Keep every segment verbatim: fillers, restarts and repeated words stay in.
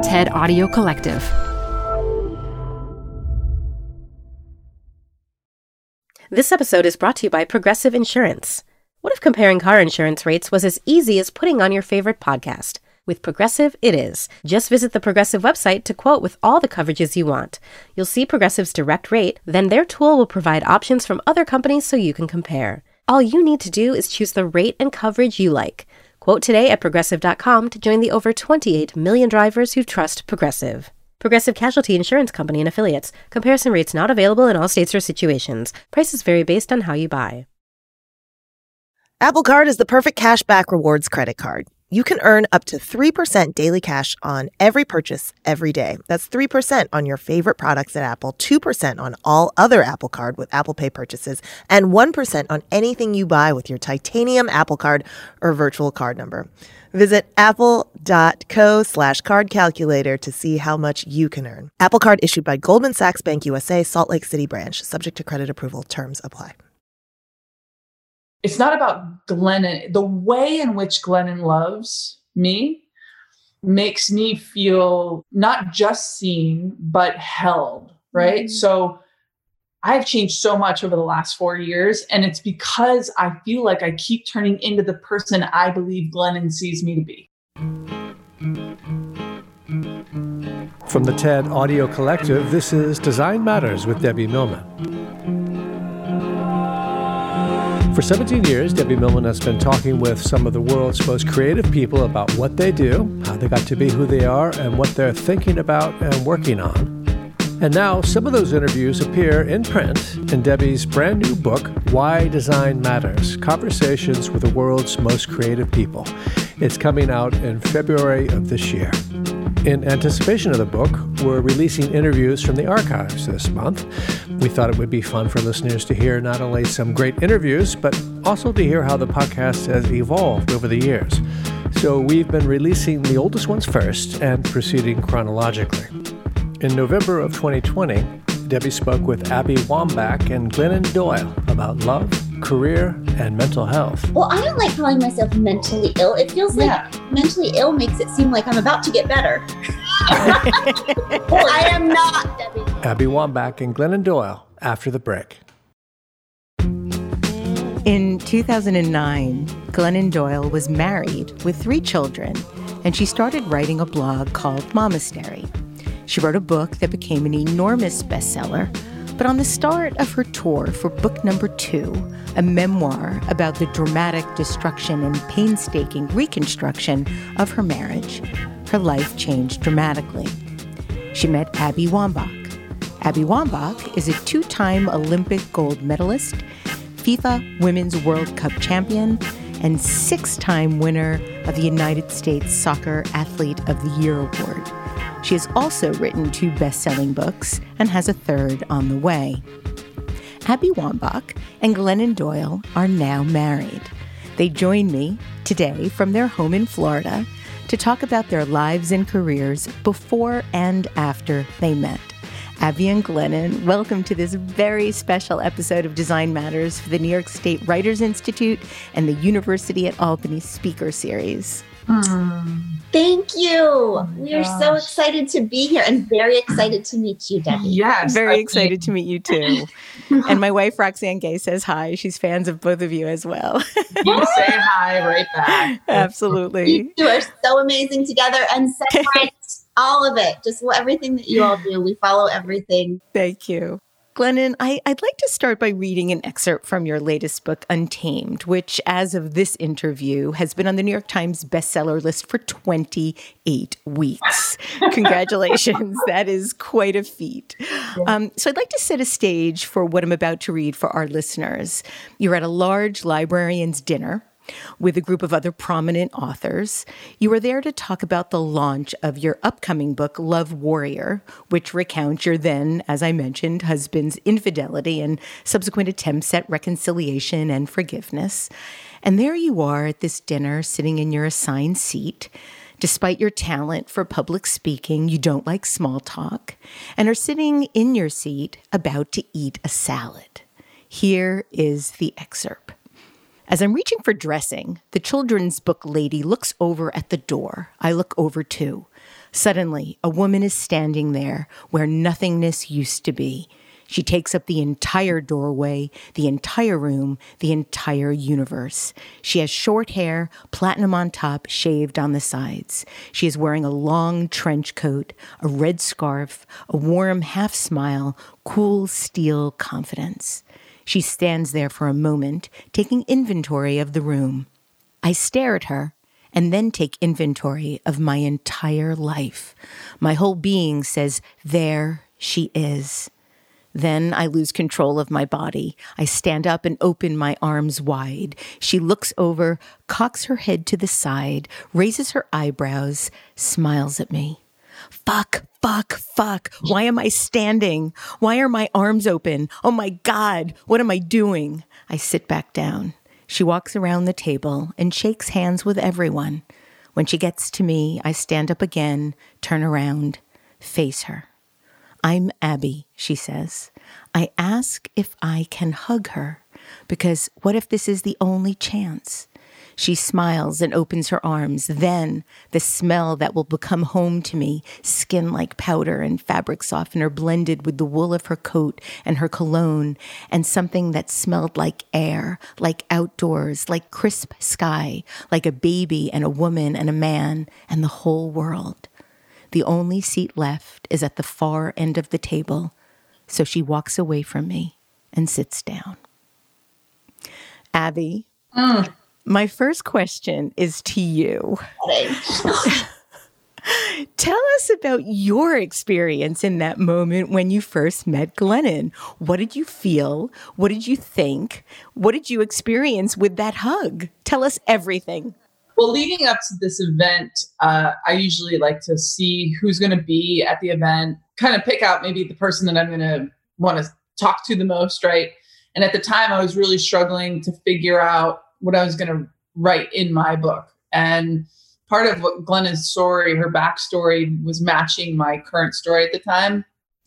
TED Audio Collective. This episode is brought to you by Progressive Insurance. What if comparing car insurance rates was as easy as putting on your favorite podcast? With Progressive, it is. Just visit the Progressive website to quote with all the coverages you want. You'll see Progressive's direct rate, then their tool will provide options from other companies so you can compare. All you need to do is choose the rate and coverage you like. Quote today at Progressive dot com to join the over twenty-eight million drivers who trust Progressive. Progressive Casualty Insurance Company and Affiliates. Comparison rates not available in all states or situations. Prices vary based on how you buy. Apple Card is the perfect cashback rewards credit card. You can earn up to three percent daily cash on every purchase every day. That's three percent on your favorite products at Apple, two percent on all other Apple Card with Apple Pay purchases, and one percent on anything you buy with your titanium Apple Card or virtual card number. Visit apple.co slash card calculator to see how much you can earn. Apple Card issued by Goldman Sachs Bank U S A, Salt Lake City branch. Subject to credit approval. Terms apply. It's not about Glennon. The way in which Glennon loves me makes me feel not just seen, but held, right? Mm-hmm. So I've changed so much over the last four years, and it's because I feel like I keep turning into the person I believe Glennon sees me to be. From the TED Audio Collective, this is Design Matters with Debbie Millman. For seventeen years, Debbie Millman has been talking with some of the world's most creative people about what they do, how they got to be who they are, and what they're thinking about and working on. And now, some of those interviews appear in print in Debbie's brand new book, Why Design Matters, Conversations with the World's Most Creative People. It's coming out in February of this year. In anticipation of the book, we're releasing interviews from the archives this month. We thought it would be fun for listeners to hear not only some great interviews, but also to hear how the podcast has evolved over the years. So we've been releasing the oldest ones first and proceeding chronologically. In November of twenty twenty, Debbie spoke with Abby Wambach and Glennon Doyle about love, career, and mental health. Well, I don't like calling myself mentally ill. It feels like yeah. mentally ill makes it seem like I'm about to get better. I am not, Debbie. Abby Wambach and Glennon Doyle after the break. In two thousand nine, Glennon Doyle was married with three children, and she started writing a blog called Momastery. She wrote a book that became an enormous bestseller, but on the start of her tour for book number two, a memoir about the dramatic destruction and painstaking reconstruction of her marriage, her life changed dramatically. She met Abby Wambach. Abby Wambach is a two-time Olympic gold medalist, FIFA Women's World Cup champion, and six-time winner of the United States Soccer Athlete of the Year Award. She has also written two best-selling books and has a third on the way. Abby Wambach and Glennon Doyle are now married. They join me today from their home in Florida to talk about their lives and careers before and after they met. Abby and Glennon, welcome to this very special episode of Design Matters for the New York State Writers Institute and the University at Albany Speaker Series. Mm. Thank you. Oh we are gosh. so excited to be here and very excited to meet you, Debbie. Yes. Very excited to meet you too. And my wife, Roxanne Gay, says hi. She's fans of both of you as well. You say hi right back. Absolutely. You are so amazing together and separate all of it. Just everything that you all do. We follow everything. Thank you. Glennon, I, I'd like to start by reading an excerpt from your latest book, Untamed, which, as of this interview, has been on the New York Times bestseller list for twenty-eight weeks. Congratulations. That is quite a feat. Um, so I'd like to set a stage for what I'm about to read for our listeners. You're at a large librarian's dinner with a group of other prominent authors. You were there to talk about the launch of your upcoming book, Love Warrior, which recounts your then, as I mentioned, husband's infidelity and subsequent attempts at reconciliation and forgiveness. And there you are at this dinner, sitting in your assigned seat. Despite your talent for public speaking, you don't like small talk, and are sitting in your seat about to eat a salad. Here is the excerpt. As I'm reaching for dressing, the children's book lady looks over at the door. I look over too. Suddenly, a woman is standing there where nothingness used to be. She takes up the entire doorway, the entire room, the entire universe. She has short hair, platinum on top, shaved on the sides. She is wearing a long trench coat, a red scarf, a warm half smile, cool steel confidence. She stands there for a moment, taking inventory of the room. I stare at her and then take inventory of my entire life. My whole being says, there she is. Then I lose control of my body. I stand up and open my arms wide. She looks over, cocks her head to the side, raises her eyebrows, smiles at me. Fuck, fuck, fuck. Why am I standing? Why are my arms open? Oh my God, what am I doing? I sit back down. She walks around the table and shakes hands with everyone. When she gets to me, I stand up again, turn around, face her. I'm Abby, she says. I ask if I can hug her, because what if this is the only chance? She smiles and opens her arms. Then the smell that will become home to me, skin like powder and fabric softener blended with the wool of her coat and her cologne, and something that smelled like air, like outdoors, like crisp sky, like a baby and a woman and a man and the whole world. The only seat left is at the far end of the table, so she walks away from me and sits down. Abby, mm. my first question is to you. Tell us about your experience in that moment when you first met Glennon. What did you feel? What did you think? What did you experience with that hug? Tell us everything. Well, leading up to this event, uh, I usually like to see who's going to be at the event, kind of pick out maybe the person that I'm going to want to talk to the most, right? And at the time, I was really struggling to figure out what I was going to write in my book. And part of what Glennon's story, her backstory, was matching my current story at the time.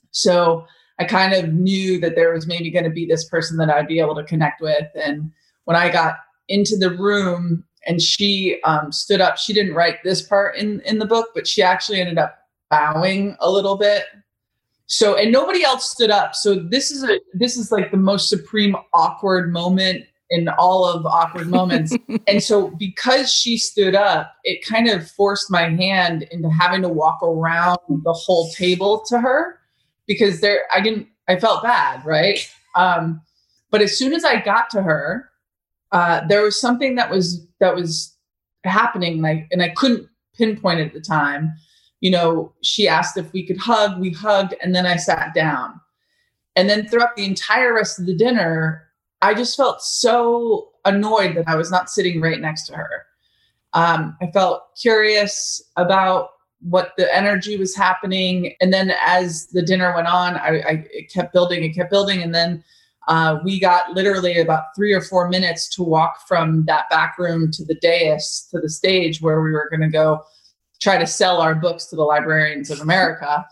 So I kind of knew that there was maybe going to be this person that I'd be able to connect with. And when I got into the room, and she um, stood up. She didn't write this part in, in the book, but she actually ended up bowing a little bit. So, and nobody else stood up. So this is a this is like the most supreme awkward moment in all of awkward moments. And so because she stood up, it kind of forced my hand into having to walk around the whole table to her, because there I didn't I felt bad, right? Um, but as soon as I got to her, Uh, there was something that was that was happening, and I, and I couldn't pinpoint it at the time. You know, she asked if we could hug. We hugged, and then I sat down. And then throughout the entire rest of the dinner, I just felt so annoyed that I was not sitting right next to her. Um, I felt curious about what the energy was happening. And then as the dinner went on, I, I it kept building, it kept building, and then Uh, we got literally about three or four minutes to walk from that back room to the dais, to the stage where we were going to go try to sell our books to the librarians of America.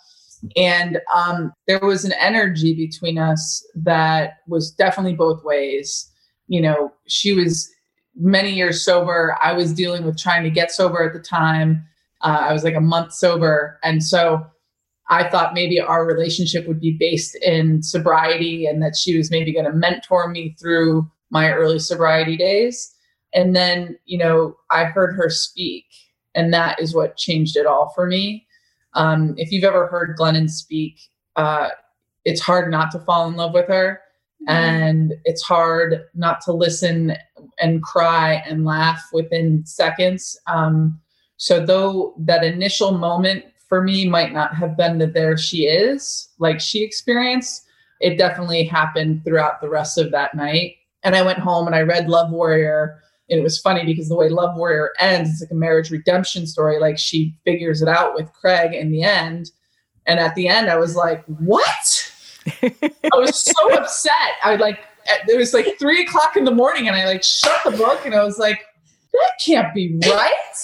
And um, there was an energy between us that was definitely both ways. You know, she was many years sober. I was dealing with trying to get sober at the time. Uh, I was like a month sober. And so I thought maybe our relationship would be based in sobriety, and that she was maybe going to mentor me through my early sobriety days. And then, you know, I heard her speak, and that is what changed it all for me. Um, if you've ever heard Glennon speak, uh, it's hard not to fall in love with her. Mm-hmm. And it's hard not to listen and cry and laugh within seconds. Um, so though that initial moment for me might not have been that there she is, like she experienced, it definitely happened throughout the rest of that night. And I went home and I read Love Warrior. And it was funny because the way Love Warrior ends, it's like a marriage redemption story. Like she figures it out with Craig in the end. And at the end, I was like, what? I was so upset. I like, it was like three o'clock in the morning and I like shut the book and I was like, that can't be right.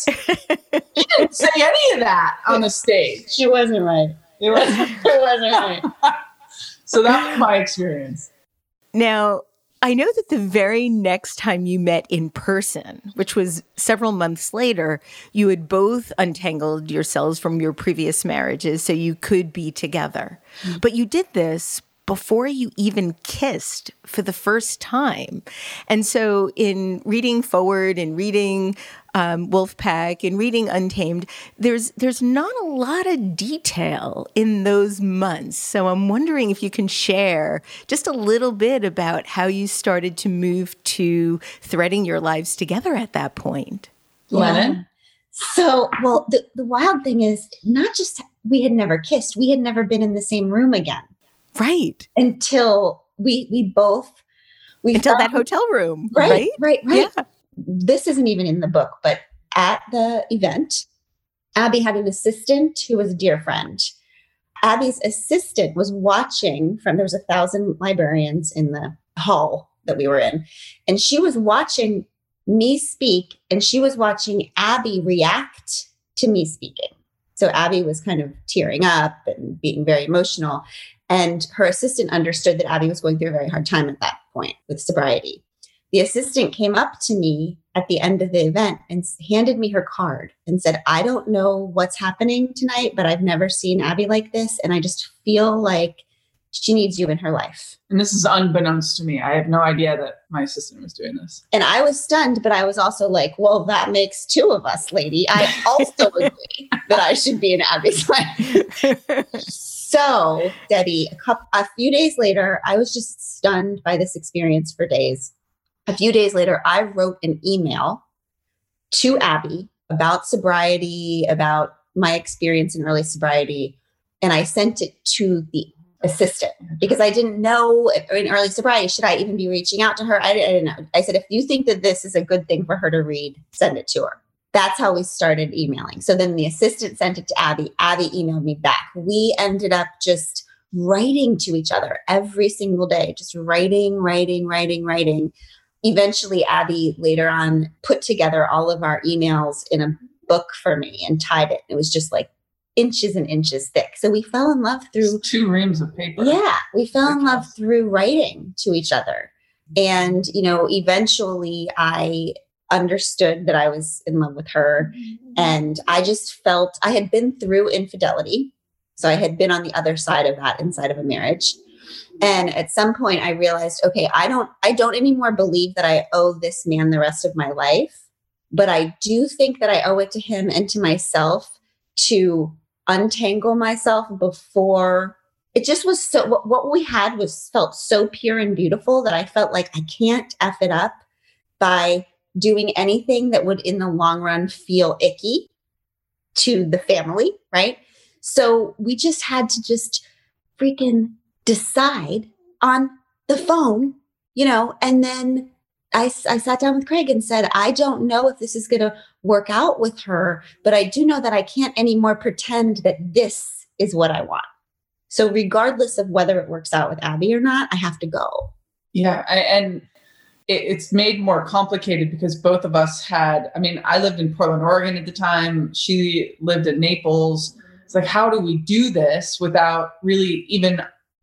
She didn't say any of that on the stage. She wasn't right. It wasn't, it wasn't right. So that was my experience. Now, I know that the very next time you met in person, which was several months later, you had both untangled yourselves from your previous marriages so you could be together. Mm-hmm. But you did this before you even kissed for the first time. And so in reading Forward and reading um, Wolfpack and reading Untamed, there's there's not a lot of detail in those months. So I'm wondering if you can share just a little bit about how you started to move to threading your lives together at that point. Glennon? Yeah. So, well, the, the wild thing is not just we had never kissed, we had never been in the same room again. Right. Until we we both we until found, that hotel room. Right, right, right, right. Yeah. This isn't even in the book, but at the event, Abby had an assistant who was a dear friend. Abby's assistant was watching from, there was a thousand librarians in the hall that we were in. And she was watching me speak and she was watching Abby react to me speaking. So Abby was kind of tearing up and being very emotional. And her assistant understood that Abby was going through a very hard time at that point with sobriety. The assistant came up to me at the end of the event and handed me her card and said, I don't know what's happening tonight, but I've never seen Abby like this. And I just feel like she needs you in her life. And this is unbeknownst to me. I have no idea that my assistant was doing this. And I was stunned, but I was also like, well, that makes two of us, lady. I also agree that I should be in Abby's life. So, Debbie, a, couple, a few days later, I was just stunned by this experience for days. A few days later, I wrote an email to Abby about sobriety, about my experience in early sobriety, and I sent it to the assistant because I didn't know if, in early sobriety, should I even be reaching out to her? I, I didn't know. I said, if you think that this is a good thing for her to read, send it to her. That's how we started emailing. So then the assistant sent it to Abby. Abby emailed me back. We ended up just writing to each other every single day, just writing, writing, writing, writing. Eventually, Abby later on put together all of our emails in a book for me and tied it. It was just like inches and inches thick. So we fell in love through it's two reams of paper. Yeah, we fell in love through writing to each other. And, you know, eventually I understood that I was in love with her. And I just felt I had been through infidelity. So I had been on the other side of that inside of a marriage. And at some point I realized, okay, I don't, I don't anymore believe that I owe this man the rest of my life, but I do think that I owe it to him and to myself to untangle myself before it just was so, what, what we had was felt so pure and beautiful that I felt like I can't F it up by doing anything that would in the long run feel icky to the family. Right. So we just had to just freaking decide on the phone, you know, and then I, I sat down with Craig and said, I don't know if this is going to work out with her, but I do know that I can't anymore pretend that this is what I want. So regardless of whether it works out with Abby or not, I have to go. Yeah. I, and it, it's made more complicated because both of us had, I mean, I lived in Portland, Oregon at the time. She lived in Naples. It's like, how do we do this without really even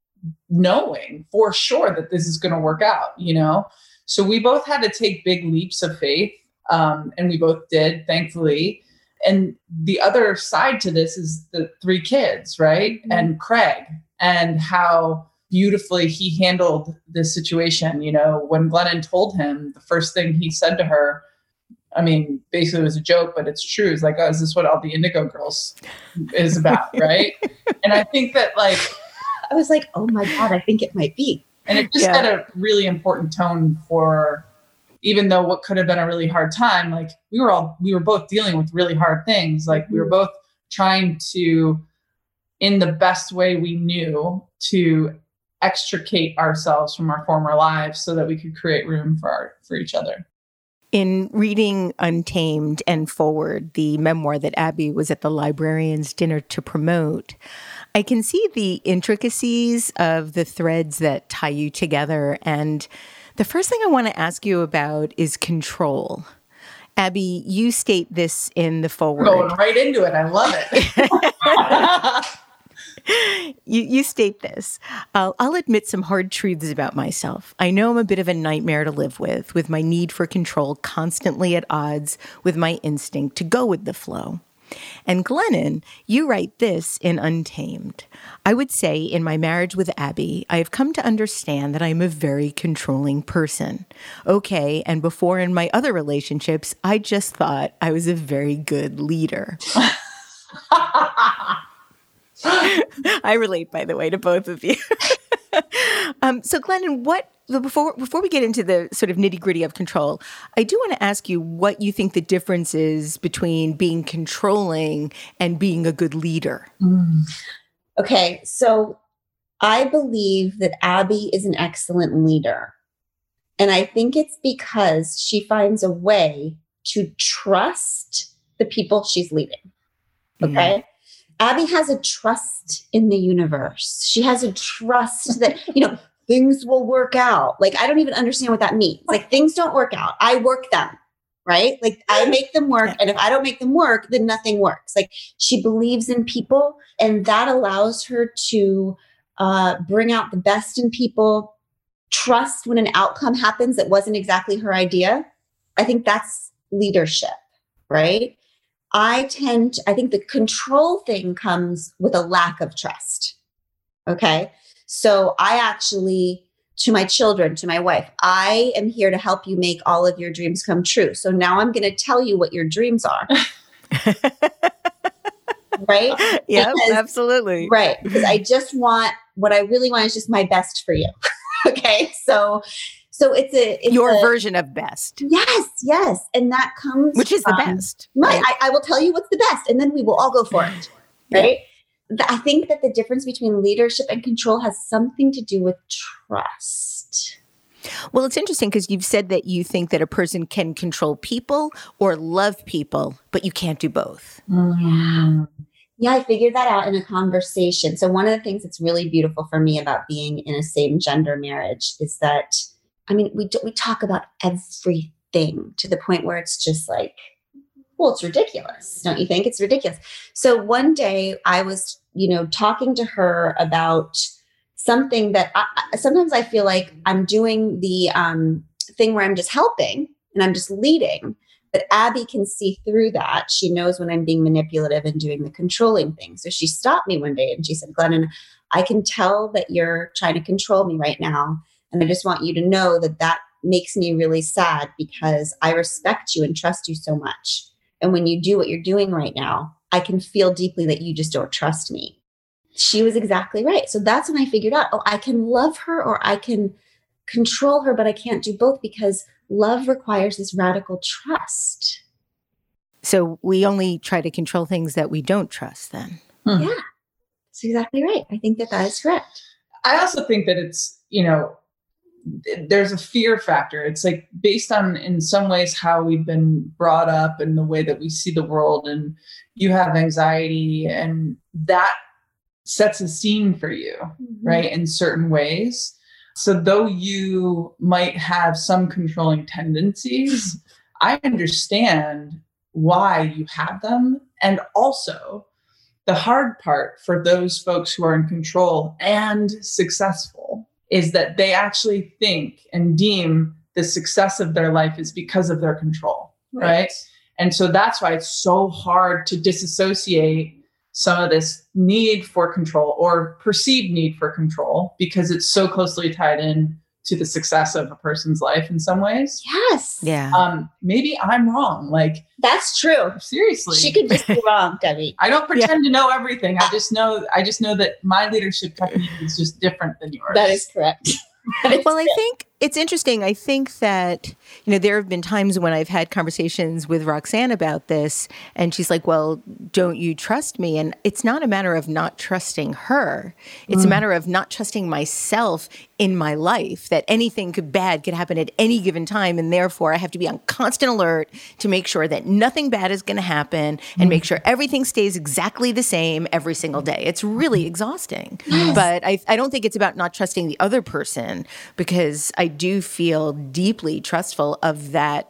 knowing for sure that this is going to work out, you know? So we both had to take big leaps of faith. Um, and we both did, thankfully. And the other side to this is the three kids, right? Mm-hmm. And Craig and how beautifully he handled this situation. You know, when Glennon told him, the first thing he said to her, I mean, basically it was a joke, but it's true. It's like, oh, is this what all the Indigo Girls is about, right? And I think that like, I was like, oh my God, I think it might be. And it just yeah. set a really important tone for, even though what could have been a really hard time, like we were all, we were both dealing with really hard things. Like we were both trying to, in the best way we knew, to extricate ourselves from our former lives so that we could create room for our, for each other. In reading Untamed and Forward, the memoir that Abby was at the librarian's dinner to promote, I can see the intricacies of the threads that tie you together. And the first thing I want to ask you about is control. Abby, you state this in the foreword. Going right into it. I love it. You, you state this. Uh, I'll admit some hard truths about myself. I know I'm a bit of a nightmare to live with, with my need for control constantly at odds with my instinct to go with the flow. And Glennon, you write this in Untamed. I would say in my marriage with Abby, I have come to understand that I am a very controlling person. Okay, and before in my other relationships, I just thought I was a very good leader. I relate, by the way, to both of you. um, so Glennon, what Before before we get into the sort of nitty-gritty of control, I do want to ask you what you think the difference is between being controlling and being a good leader. Mm. Okay, so I believe that Abby is an excellent leader. And I think it's because she finds a way to trust the people she's leading. Okay? Mm. Abby has a trust in the universe. She has a trust that, you know, things will work out. Like, I don't even understand what that means. Like, things don't work out. I work them, right? Like, I make them work. And if I don't make them work, then nothing works. Like, she believes in people, and that allows her to uh, bring out the best in people, trust when an outcome happens that wasn't exactly her idea. I think that's leadership, right? I tend to, I think the control thing comes with a lack of trust. Okay. So I actually, to my children, to my wife, I am here to help you make all of your dreams come true. So now I'm going to tell you what your dreams are. Right? Yeah, absolutely. Right. Because I just want, what I really want is just my best for you. Okay. So, so it's a, it's your a, version of best. Yes. Yes. And that comes, which is the from, best. Right. I, I will tell you what's the best, and then we will all go for it. Right. Yeah. I think that the difference between leadership and control has something to do with trust. Well, it's interesting because you've said that you think that a person can control people or love people, but you can't do both. Yeah. Yeah, I figured that out in a conversation. So one of the things that's really beautiful for me about being in a same gender marriage is that, I mean, we do, we talk about everything to the point where it's just like, well, it's ridiculous. Don't you think? It's ridiculous. So one day I was, you know, talking to her about something that I, sometimes I feel like I'm doing the um, thing where I'm just helping and I'm just leading. But Abby can see through that. She knows when I'm being manipulative and doing the controlling thing. So she stopped me one day and she said, Glennon, I can tell that you're trying to control me right now. And I just want you to know that that makes me really sad because I respect you and trust you so much. And when you do what you're doing right now, I can feel deeply that you just don't trust me. She was exactly right. So that's when I figured out, oh, I can love her or I can control her, but I can't do both because love requires this radical trust. So we only try to control things that we don't trust then. Hmm. Yeah, that's exactly right. I think that that is correct. I also think that it's, you know, there's a fear factor. It's like based on, in some ways, how we've been brought up and the way that we see the world, and you have anxiety and that sets a scene for you, mm-hmm. right? In certain ways. So though you might have some controlling tendencies, I understand why you have them. And also the hard part for those folks who are in control and successful is that they actually think and deem the success of their life is because of their control, right? right? And so that's why it's so hard to disassociate some of this need for control or perceived need for control because it's so closely tied in to the success of a person's life in some ways. Yes. Yeah. Um, maybe I'm wrong. Like that's true. Seriously. She could just be wrong, Debbie. I don't pretend yeah. to know everything. I just know, I just know that my leadership technique is just different than yours. That is correct. Well, I think it's interesting. I think that, you know, there have been times when I've had conversations with Roxanne about this, and she's like, well, don't you trust me? And it's not a matter of not trusting her. It's mm. a matter of not trusting myself in my life, that anything could bad could happen at any given time. And therefore, I have to be on constant alert to make sure that nothing bad is going to happen and mm. make sure everything stays exactly the same every single day. It's really exhausting. Yes. But I, I don't think it's about not trusting the other person, because I do feel deeply trustful of that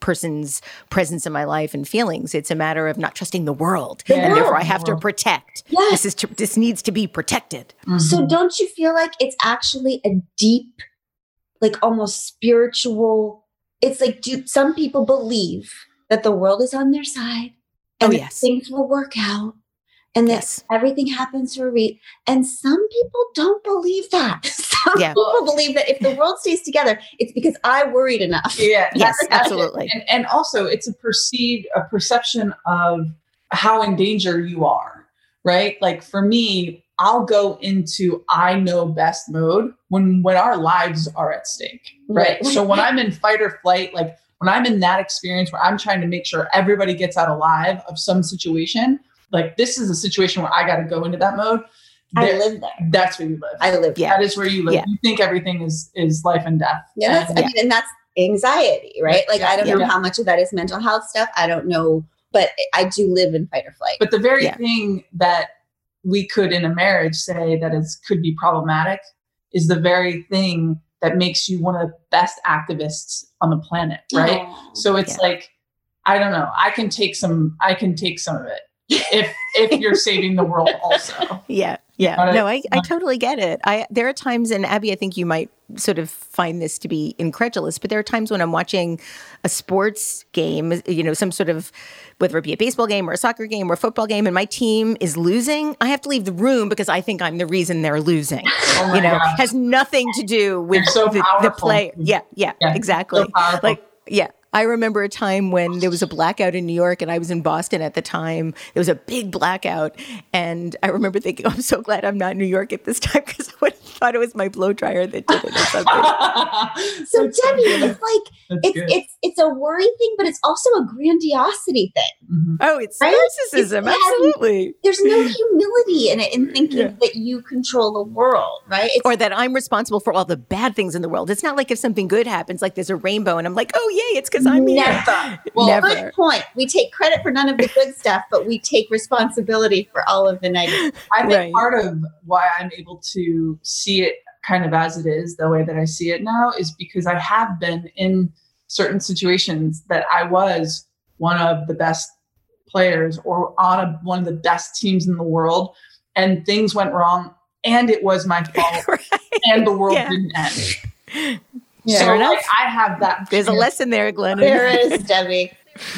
person's presence in my life and feelings. It's a matter of not trusting the world. Yeah. And therefore I have to protect. Yes. This is to, this needs to be protected. Mm-hmm. So don't you feel like it's actually a deep, like almost spiritual, it's like, do some people believe that the world is on their side and Oh, that yes. things will work out and that Yes. everything happens for a reason. And some people don't believe that. Some Yeah. people believe that if the world stays together, it's because I worried enough. Yeah. Yes, that's- absolutely. And, and also it's a perceived, a perception of how in danger you are, right? Like for me, I'll go into I know best mode when, when our lives are at stake, right? Right. So when I'm in fight or flight, like when I'm in that experience where I'm trying to make sure everybody gets out alive of some situation, like this is a situation where I got to go into that mode. I There- live there. That's where you live. I live Yeah. That is where you live. Yeah. You think everything is is life and death. Yeah, that's, And- I mean, and that's anxiety, right? Like, I don't know Yeah. how much of that is mental health stuff. I don't know, but I do live in fight or flight. But the very Yeah. thing that we could in a marriage say that is could be problematic is the very thing that makes you one of the best activists on the planet, right? Oh. So it's Yeah. like, I don't know, I can take some, I can take some of it if if you're saving the world also. Yeah. Yeah. Got it? No, I, I totally get it. I there are times, and Abby, I think you might sort of find this to be incredulous, but there are times when I'm watching a sports game, you know, some sort of, whether it be a baseball game or a soccer game or a football game, and my team is losing, I have to leave the room because I think I'm the reason they're losing. Oh my you know, gosh. has nothing to do with so the, the powerful. play. Yeah, yeah, Yeah, exactly. so powerful. Like, yeah. I remember a time when there was a blackout in New York and I was in Boston at the time. There was a big blackout. And I remember thinking, oh, I'm so glad I'm not in New York at this time because I would have thought it was my blow dryer that did it or something. So That's Debbie, good. it's like, That's it's, good. it's, it's a worry thing, but it's also a grandiosity thing. Mhm. Oh, it's Right? narcissism. It's- Absolutely. There's no humility in it, in thinking Yeah. that you control the world, right? It's, Or that I'm responsible for all the bad things in the world. It's not like if something good happens, like there's a rainbow and I'm like, oh, yay, it's because I'm here. never. Well, Never. Good point. We take credit for none of the good stuff, but we take responsibility for all of the negative. I think Right. part of why I'm able to see it kind of as it is, the way that I see it now, is because I have been in certain situations that I was one of the best players or on a, one of the best teams in the world, and things went wrong, and it was my fault, Right. and the world Yeah. didn't end. Yeah. So Fair enough. like, I have that. There's a lesson there, Glenn. There is, Debbie.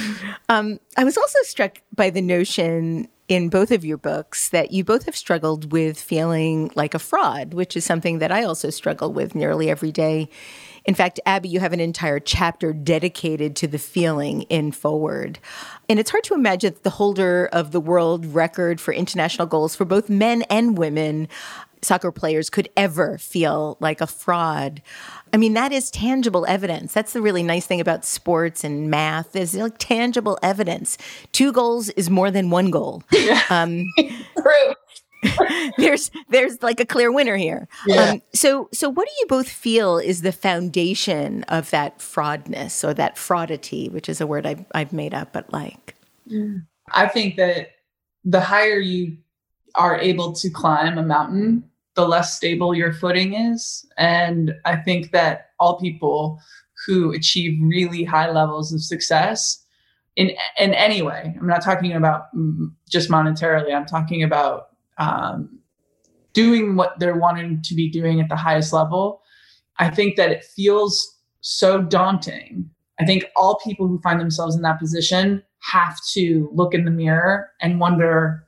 Um, I was also struck by the notion in both of your books that you both have struggled with feeling like a fraud, which is something that I also struggle with nearly every day. In fact, Abby, you have an entire chapter dedicated to the feeling in Forward. And it's hard to imagine that the holder of the world record for international goals for both men and women, soccer players, could ever feel like a fraud. I mean, that is tangible evidence. That's the really nice thing about sports and math. There's like tangible evidence. Two goals is more than one goal. Um, True. there's there's like a clear winner here. Yeah. Um, so so what do you both feel is the foundation of that fraudness or that fraudity, which is a word I've, I've made up, but like. I think that the higher you are able to climb a mountain, the less stable your footing is. And I think that all people who achieve really high levels of success in in any way, I'm not talking about mm, just monetarily, I'm talking about um, doing what they're wanting to be doing at the highest level. I think that it feels so daunting. I think all people who find themselves in that position have to look in the mirror and wonder,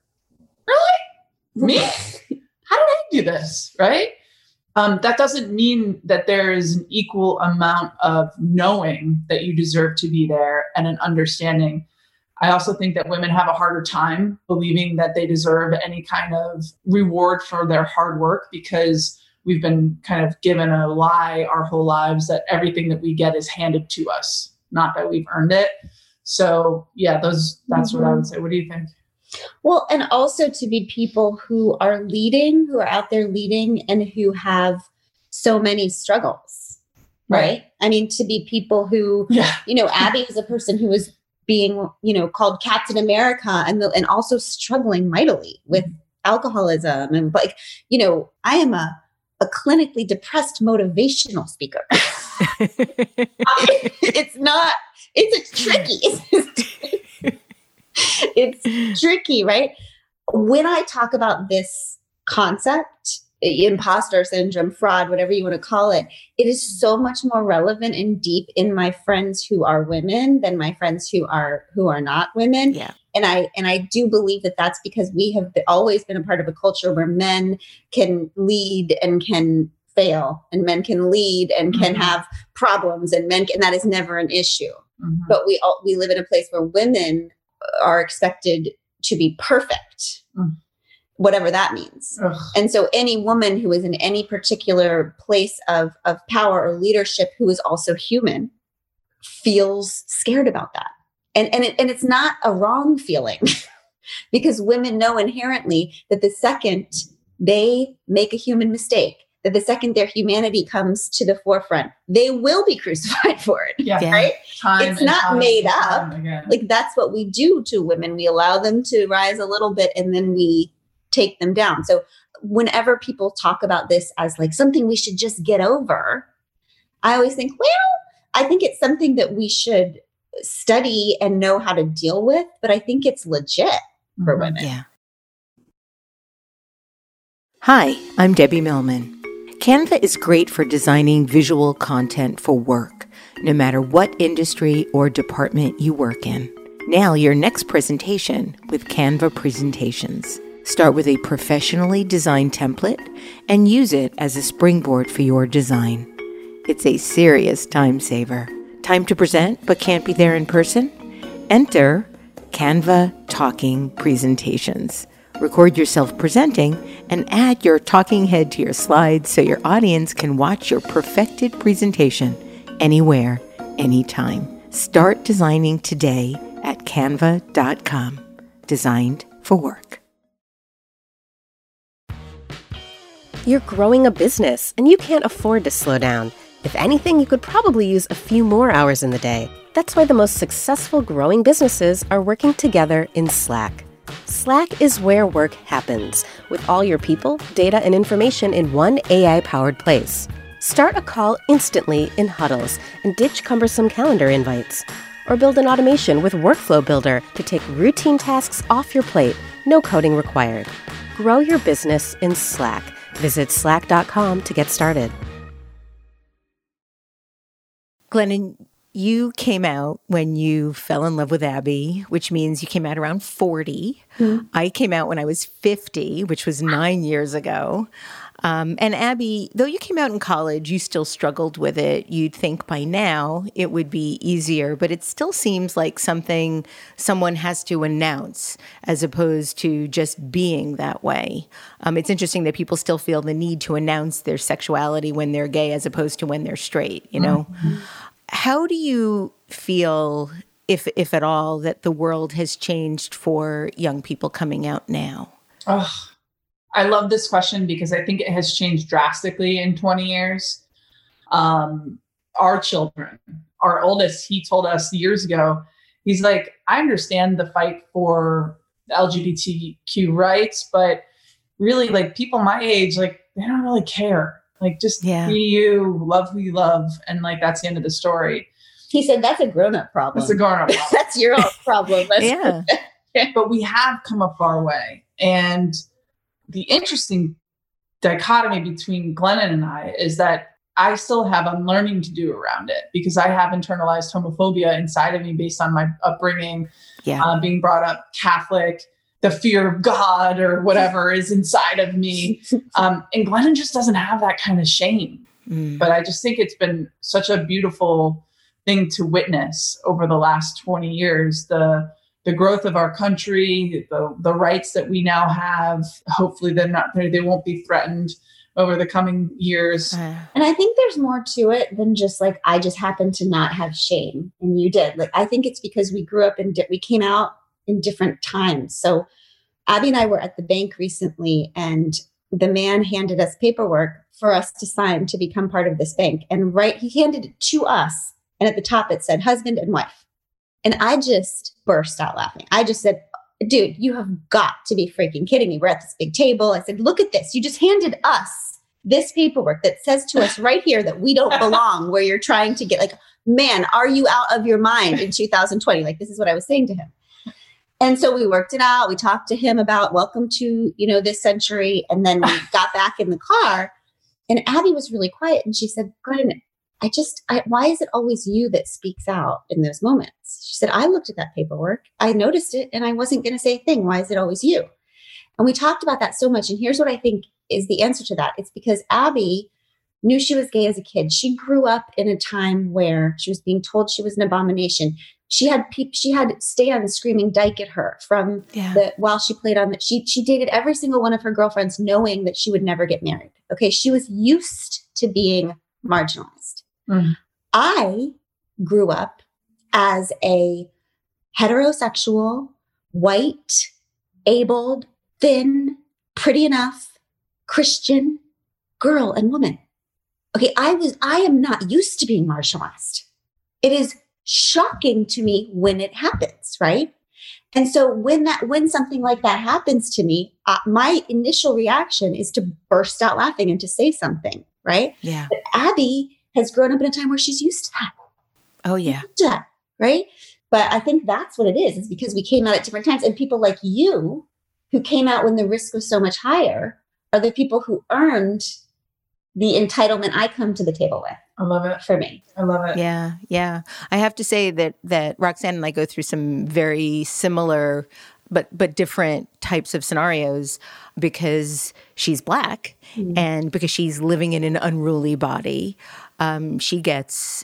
really? Me? How did I do this? Right? Um, that doesn't mean that there is an equal amount of knowing that you deserve to be there and an understanding. I also think that women have a harder time believing that they deserve any kind of reward for their hard work because we've been kind of given a lie our whole lives that everything that we get is handed to us, not that we've earned it. So yeah, those that's mm-hmm. what I would say. What do you think? Well, and also to be people who are leading, who are out there leading and who have so many struggles, right? right? I mean, to be people who, yeah. you know, Abby was a person who was being, you know, called Captain America and the, and also struggling mightily with alcoholism. And like, you know, I am a, a clinically depressed motivational speaker. It's not, It's tricky. It's tricky, right? When I talk about this concept, imposter syndrome, fraud, whatever you want to call it, it is so much more relevant and deep in my friends who are women than my friends who are who are not women. Yeah. And I and I do believe that that's because we have been, always been a part of a culture where men can lead and can fail, and men can lead and can mm-hmm. have problems, and men can, and that is never an issue. Mm-hmm. But we all, we live in a place where women are expected to be perfect. Mm. Whatever that means. Ugh. And so any woman who is in any particular place of, of power or leadership who is also human feels scared about that. And, and, it, and it's not a wrong feeling because women know inherently that the second they make a human mistake, that the second their humanity comes to the forefront, they will be crucified for it. Yeah. Right? Time it's not made up. Like that's what we do to women. We allow them to rise a little bit and then we take them down. So whenever people talk about this as like something we should just get over, I always think, well, I think it's something that we should study and know how to deal with, but I think it's legit for mm-hmm. women. Yeah. Hi, I'm Debbie Millman. Canva is great for designing visual content for work, no matter what industry or department you work in. Now your next presentation with Canva Presentations. Start with a professionally designed template and use it as a springboard for your design. It's a serious time saver. Time to present but can't be there in person? Enter Canva Talking Presentations. Record yourself presenting and add your talking head to your slides so your audience can watch your perfected presentation anywhere, anytime. Start designing today at canva dot com. Designed for work. You're growing a business and you can't afford to slow down. If anything, you could probably use a few more hours in the day. That's why the most successful growing businesses are working together in Slack. Slack is where work happens, with all your people, data, and information in one A I-powered place. Start a call instantly in huddles and ditch cumbersome calendar invites. Or build an automation with Workflow Builder to take routine tasks off your plate, no coding required. Grow your business in Slack. Visit slack dot com to get started. Glennon, you came out when you fell in love with Abby, which means you came out around forty. Mm-hmm. I came out when I was fifty, which was nine years ago. Um, and Abby, though you came out in college, you still struggled with it. You'd think by now it would be easier, but it still seems like something someone has to announce as opposed to just being that way. Um, it's interesting that people still feel the need to announce their sexuality when they're gay as opposed to when they're straight, you know? Mm-hmm. How do you feel, if if at all, that the world has changed for young people coming out now? Oh. I love this question because I think it has changed drastically in twenty years. Um, our children, our oldest, he told us years ago, he's like, I understand the fight for L G B T Q rights, but really like people my age, like they don't really care. Like just yeah. be you, love who you love. And like, that's the end of the story. He said, that's a grown-up problem. That's a grown-up problem. That's your own problem. That's yeah. But we have come a far way. And the interesting dichotomy between Glennon and I is that I still have unlearning to do around it because I have internalized homophobia inside of me based on my upbringing, yeah. uh, being brought up Catholic, the fear of God or whatever is inside of me. Um, and Glennon just doesn't have that kind of shame. Mm. But I just think it's been such a beautiful thing to witness over the last twenty years, the the growth of our country, the, the rights that we now have. Hopefully they're not, they won't be threatened over the coming years. Uh, and I think there's more to it than just like, I just happen to not have shame and you did. Like, I think it's because we grew up in, di- we came out in different times. So Abby and I were at the bank recently and the man handed us paperwork for us to sign to become part of this bank. And right, he handed it to us. And at the top it said husband and wife. And I just burst out laughing. I just said, dude, you have got to be freaking kidding me. We're at this big table. I said, look at this. You just handed us this paperwork that says to us right here that we don't belong, where you're trying to get like, man, are you out of your mind in two thousand twenty? Like, this is what I was saying to him. And so we worked it out. We talked to him about welcome to, you know, this century. And then we got back in the car and Abby was really quiet. And she said, Glenn, I just, I, why is it always you that speaks out in those moments? She said, I looked at that paperwork. I noticed it and I wasn't going to say a thing. Why is it always you? And we talked about that so much. And here's what I think is the answer to that. It's because Abby knew she was gay as a kid. She grew up in a time where she was being told she was an abomination. She had people, she had stands screaming "dyke" at her from Yeah. the while she played on the. She she dated every single one of her girlfriends, knowing that she would never get married. Okay, she was used to being marginalized. Mm-hmm. I grew up as a heterosexual, white, abled, thin, pretty enough, Christian girl and woman. Okay, I was. I am not used to being marginalized. It is shocking to me when it happens, right? And so when that when something like that happens to me, uh, my initial reaction is to burst out laughing and to say something, right? Yeah. But Abby has grown up in a time where she's used to that. Oh, yeah. Used to that, right? But I think that's what it is, is because we came out at different times. And people like you, who came out when the risk was so much higher, are the people who earned the entitlement I come to the table with. I love it. For me. I love it. Yeah, yeah. I have to say that that Roxanne and I go through some very similar but but different types of scenarios because she's Black mm-hmm. and because she's living in an unruly body. Um, she gets,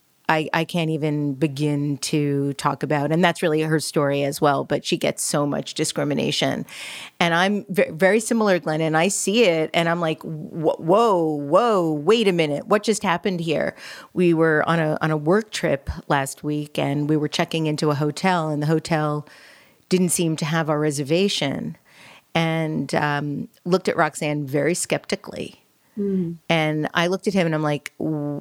I, I can't even begin to talk about, and that's really her story as well, but she gets so much discrimination. And I'm v- very similar, Glenn, and I see it and I'm like, whoa, whoa, wait a minute. What just happened here? We were on a on a work trip last week and we were checking into a hotel and the hotel didn't seem to have our reservation and um, looked at Roxanne very skeptically. Mm. And I looked at him and I'm like,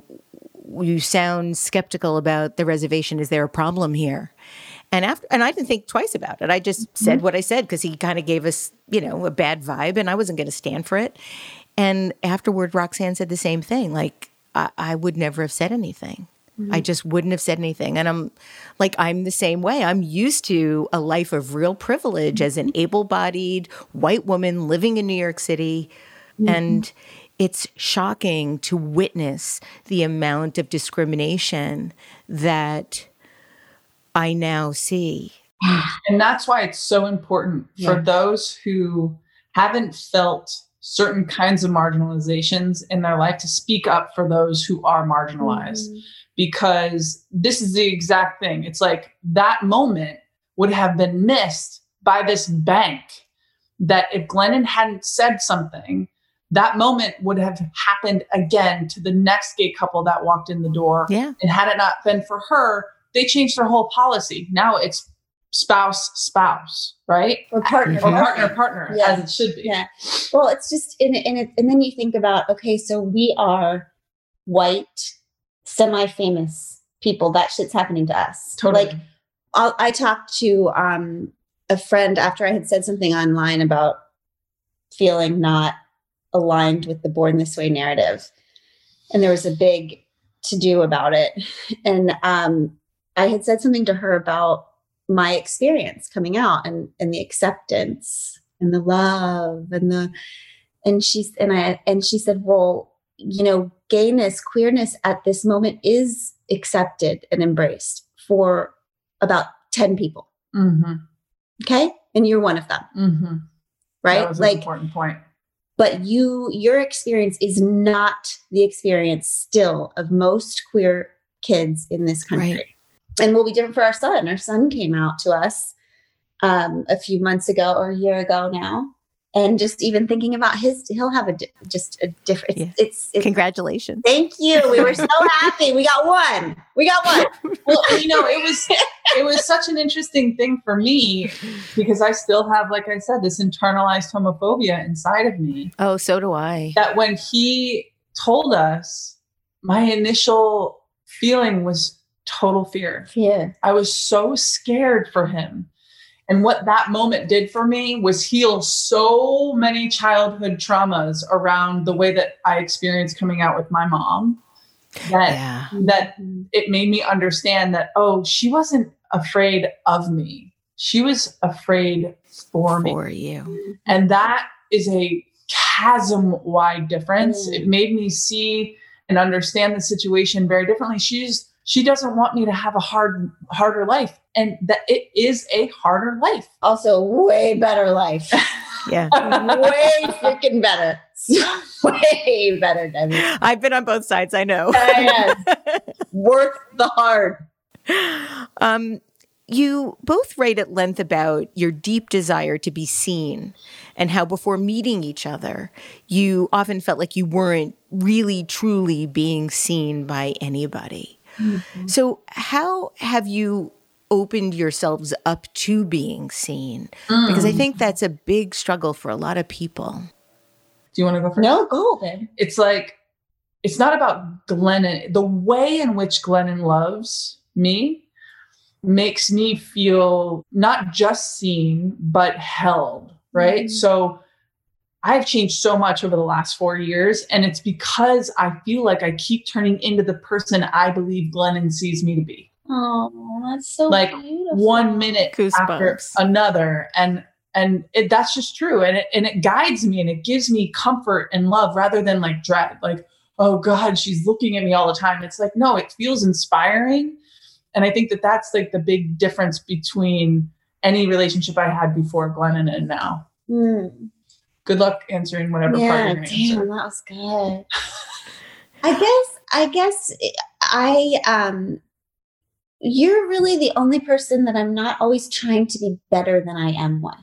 you sound skeptical about the reservation. Is there a problem here? And after, and I didn't think twice about it. I just mm-hmm. said what I said because he kind of gave us, you know, a bad vibe and I wasn't going to stand for it. And afterward, Roxanne said the same thing. Like, I, I would never have said anything. Mm-hmm. I just wouldn't have said anything. And I'm like, I'm the same way. I'm used to a life of real privilege mm-hmm. as an able-bodied white woman living in New York City. Mm-hmm. And it's shocking to witness the amount of discrimination that I now see. And that's why it's so important yeah. for those who haven't felt certain kinds of marginalizations in their life to speak up for those who are marginalized. Mm-hmm. Because this is the exact thing. It's like that moment would have been missed by this bank that if Glennon hadn't said something, that moment would have happened again to the next gay couple that walked in the door. Yeah. And had it not been for her, they changed their whole policy. Now it's spouse, spouse, right? Or partner. Or partner, partner, yeah. as it should be. Yeah. Well, it's just, in and, it, and then you think about, okay, so we are white, semi-famous people. That shit's happening to us. Totally. Like, I'll, I talked to um, a friend after I had said something online about feeling not aligned with the Born This Way narrative. And there was a big to-do about it. And um, I had said something to her about my experience coming out and, and the acceptance and the love and the, and she's, and I, and she said, well, you know, gayness, queerness at this moment is accepted and embraced for about ten people. Mm-hmm. Okay. And you're one of them. Mm-hmm. Right. That was like, an important point. But you, your experience is not the experience still of most queer kids in this country. Right. And will be different for our son. Our son came out to us um, a few months ago or a year ago now. And just even thinking about his, he'll have a di- just a different, yeah. it's, it's, congratulations. Thank you. We were so happy. We got one. We got one. Well, you know, it was, it was such an interesting thing for me because I still have, like I said, this internalized homophobia inside of me. Oh, so do I. That when he told us, my initial feeling was total fear. Yeah. I was so scared for him. And what that moment did for me was heal so many childhood traumas around the way that I experienced coming out with my mom. that, Yeah. that it made me understand that, oh, she wasn't afraid of me. She was afraid for me. For you. And that is a chasm-wide difference. Mm. It made me see and understand the situation very differently. She's she doesn't want me to have a hard, harder life, and that it is a harder life. Also, way better life. Yeah. Way freaking better. Way better, Debbie. I've been on both sides, I know. Yes. Worth the hard. Um, you both write at length about your deep desire to be seen and how before meeting each other, you often felt like you weren't really, truly being seen by anybody. Mm-hmm. So how have you opened yourselves up to being seen? Mm. Because I think that's a big struggle for a lot of people. Do you want to go first? No, go, babe. It's like, it's not about Glennon. The way in which Glennon loves me makes me feel not just seen, but held, right? Mm. So I've changed so much over the last four years. And it's because I feel like I keep turning into the person I believe Glennon sees me to be. Oh, that's so like beautiful. One minute Goosebumps. After another. And and it, that's just true. And it, and it guides me and it gives me comfort and love rather than like dread. Like, oh God, she's looking at me all the time. It's like, no, it feels inspiring. And I think that that's like the big difference between any relationship I had before Glennon and now. Mm. Good luck answering whatever yeah, part you're going to answer. Damn, that was good. I guess, I guess I, um, you're really the only person that I'm not always trying to be better than I am with.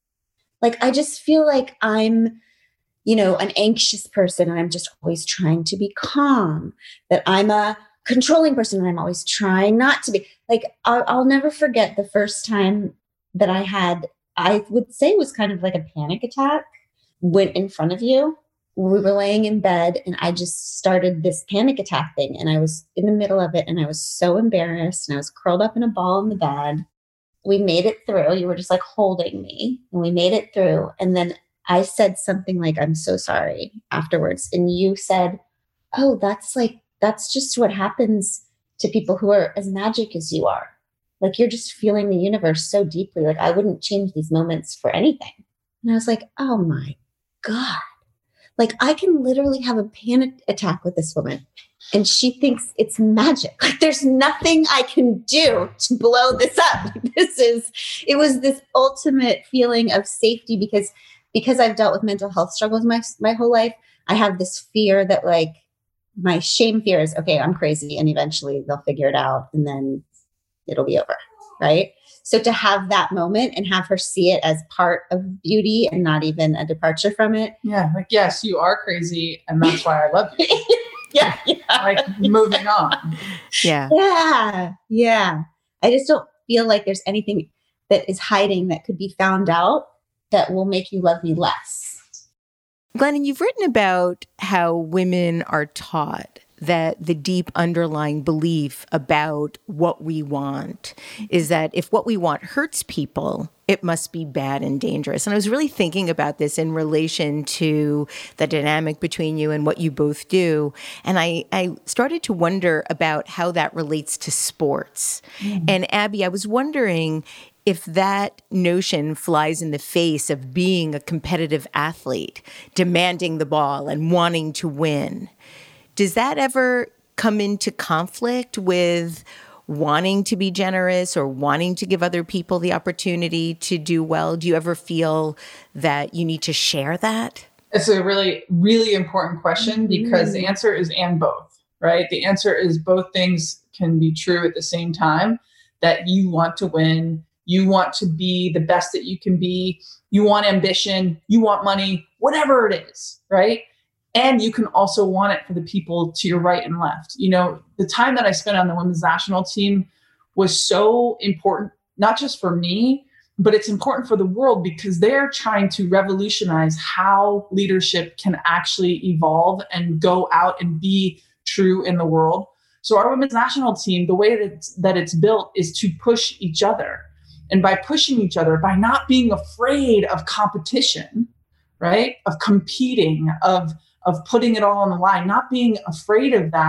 Like, I just feel like I'm, you know, an anxious person and I'm just always trying to be calm, that I'm a controlling person and I'm always trying not to be. Like, I'll, I'll never forget the first time that I had, I would say was kind of like a panic attack, went in front of you. We were laying in bed and I just started this panic attack thing and I was in the middle of it and I was so embarrassed and I was curled up in a ball in the bed. We made it through. You were just like holding me and we made it through. And then I said something like, I'm so sorry afterwards. And you said, oh, that's like, that's just what happens to people who are as magic as you are. Like, you're just feeling the universe so deeply. Like, I wouldn't change these moments for anything. And I was like, oh my God. Like, I can literally have a panic attack with this woman and she thinks it's magic. Like, there's nothing I can do to blow this up. This is, it was this ultimate feeling of safety because, because I've dealt with mental health struggles my, my whole life. I have this fear that, like, my shame fear is, okay, I'm crazy. And eventually they'll figure it out and then it'll be over. Right. So to have that moment and have her see it as part of beauty and not even a departure from it. Yeah. Like, yes, you are crazy. And that's why I love you. yeah, yeah. Like, moving on. Yeah. Yeah. Yeah. I just don't feel like there's anything that is hiding that could be found out that will make you love me less. Glennon, you've written about how women are taught that the deep underlying belief about what we want is that if what we want hurts people, it must be bad and dangerous. And I was really thinking about this in relation to the dynamic between you and what you both do. And I, I started to wonder about how that relates to sports. Mm. And Abby, I was wondering if that notion flies in the face of being a competitive athlete, demanding the ball and wanting to win. Does that ever come into conflict with wanting to be generous or wanting to give other people the opportunity to do well? Do you ever feel that you need to share that? It's a really, really important question because mm-hmm. the answer is and both, right? The answer is both things can be true at the same time, that you want to win, you want to be the best that you can be, you want ambition, you want money, whatever it is, right? And you can also want it for the people to your right and left. You know, the time that I spent on the women's national team was so important, not just for me, but it's important for the world because they're trying to revolutionize how leadership can actually evolve and go out and be true in the world. So our women's national team, the way that it's, that it's built is to push each other. And by pushing each other, by not being afraid of competition, right? Of competing, of of putting it all on the line, not being afraid of that,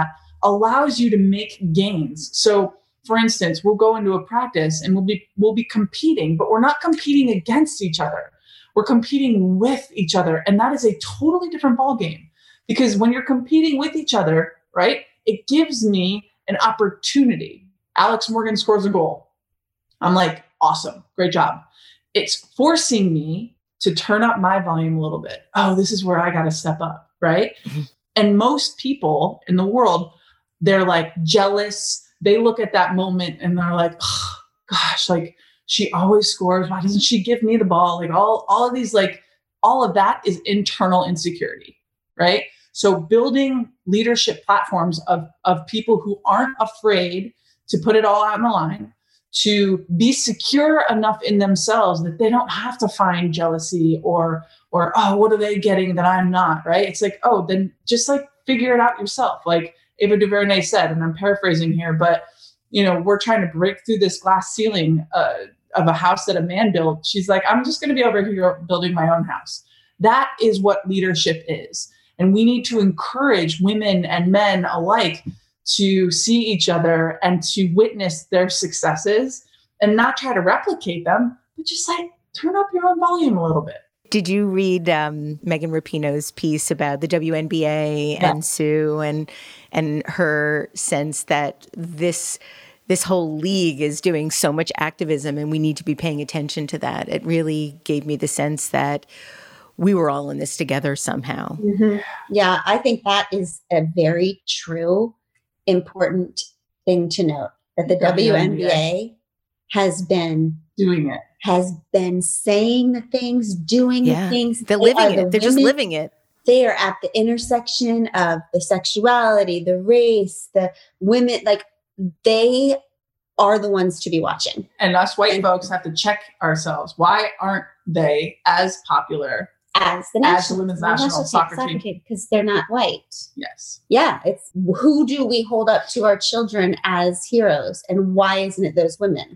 allows you to make gains. So for instance, we'll go into a practice and we'll be we'll be competing, but we're not competing against each other. We're competing with each other. And that is a totally different ballgame. Because when you're competing with each other, right, it gives me an opportunity. Alex Morgan scores a goal. I'm like, awesome, great job. It's forcing me to turn up my volume a little bit. Oh, this is where I got to step up, right? Mm-hmm. And most people in the world, they're like jealous. They look at that moment and they're like, oh, gosh, like she always scores. Why doesn't she give me the ball? Like all, all of these, like all of that is internal insecurity, right? So building leadership platforms of, of people who aren't afraid to put it all out on the line, to be secure enough in themselves that they don't have to find jealousy or, or, oh, what are they getting that I'm not, right? It's like, oh, then just like figure it out yourself. Like Ava DuVernay said, and I'm paraphrasing here, but you know, we're trying to break through this glass ceiling uh, of a house that a man built. She's like, I'm just going to be over here building my own house. That is what leadership is. And we need to encourage women and men alike to see each other and to witness their successes and not try to replicate them, but just like turn up your own volume a little bit. Did you read um, Megan Rapinoe's piece about the W N B A yeah. and Sue and and her sense that this this whole league is doing so much activism and we need to be paying attention to that? It really gave me the sense that we were all in this together somehow. Mm-hmm. Yeah, I think that is a very true, important thing to note, that the W N B A has been doing it, has been saying the things, doing yeah. the things. They're they living it. The They're women, just living it. They are at the intersection of the sexuality, the race, the women, like they are the ones to be watching. And us white and, folks have to check ourselves. Why aren't they as popular as the, as the women's national, national soccer, soccer team? Because they're not white. Yes. Yeah. It's who do we hold up to our children as heroes? And why isn't it those women?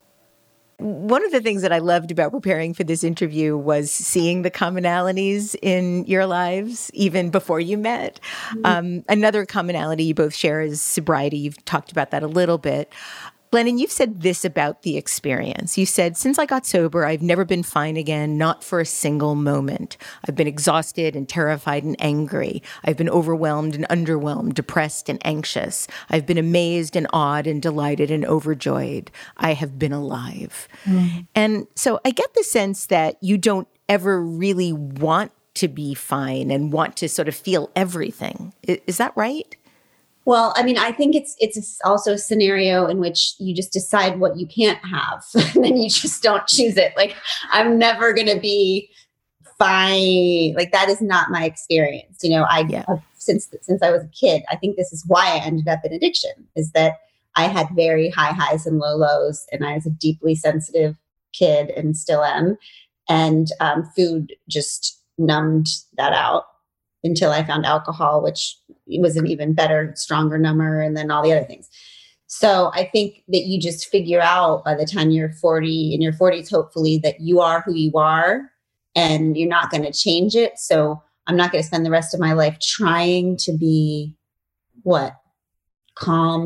One of the things that I loved about preparing for this interview was seeing the commonalities in your lives, even before you met. Mm-hmm. Um, another commonality you both share is sobriety. You've talked about that a little bit. Glennon, you've said this about the experience. You said, since I got sober, I've never been fine again, not for a single moment. I've been exhausted and terrified and angry. I've been overwhelmed and underwhelmed, depressed and anxious. I've been amazed and awed and delighted and overjoyed. I have been alive. Mm. And so I get the sense that you don't ever really want to be fine and want to sort of feel everything. Is that right? Well, I mean, I think it's it's also a scenario in which you just decide what you can't have, and then you just don't choose it. Like, I'm never going to be fine. Like, that is not my experience. You know, I yeah. since since I was a kid, I think this is why I ended up in addiction, is that I had very high highs and low lows, and I was a deeply sensitive kid and still am. And um, food just numbed that out until I found alcohol, which was an even better, stronger number, and then all the other things. So I think that you just figure out by the time you're forty, in your forties, hopefully, that you are who you are and you're not going to change it. So I'm not going to spend the rest of my life trying to be what? Calm.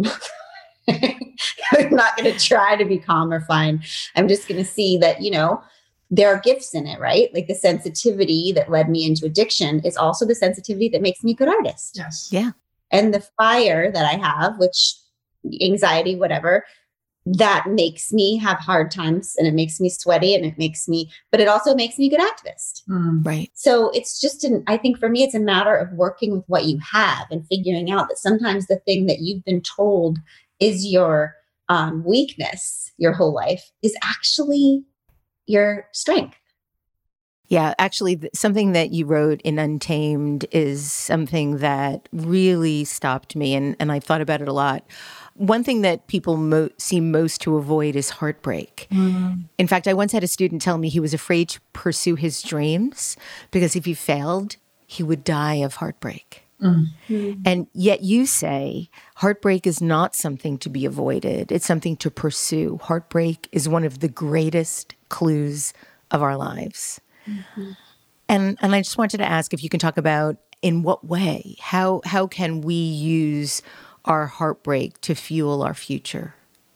I'm not going to try to be calm or fine. I'm just going to see that, you know, there are gifts in it, right? Like the sensitivity that led me into addiction is also the sensitivity that makes me a good artist. Yes. Yeah. And the fire that I have, which anxiety, whatever, that makes me have hard times and it makes me sweaty and it makes me, but it also makes me a good activist. Mm, right. So it's just, an, I think for me, it's a matter of working with what you have and figuring out that sometimes the thing that you've been told is your um, weakness your whole life is actually your strength. Yeah, actually, th- something that you wrote in Untamed is something that really stopped me, and, and I've thought about it a lot. One thing that people mo- seem most to avoid is heartbreak. Mm. In fact, I once had a student tell me he was afraid to pursue his dreams because if he failed, he would die of heartbreak. Mm. And yet you say heartbreak is not something to be avoided. It's something to pursue. Heartbreak is one of the greatest clues of our lives. Mm-hmm. And and I just wanted to ask if you can talk about in what way, how how can we use our heartbreak to fuel our future?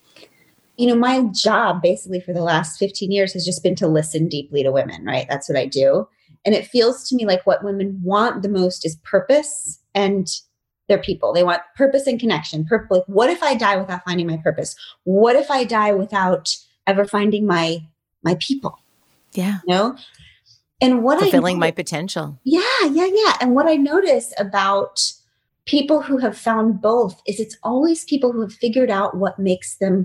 You know, my job basically for the last fifteen years has just been to listen deeply to women, right? That's what I do. And it feels to me like what women want the most is purpose and their people. They want purpose and connection. Pur- like, what if I die without finding my purpose? What if I die without ever finding my my people? Yeah. You know? And what Fulfilling I my potential. Yeah, yeah, yeah. And what I notice about people who have found both is it's always people who have figured out what makes them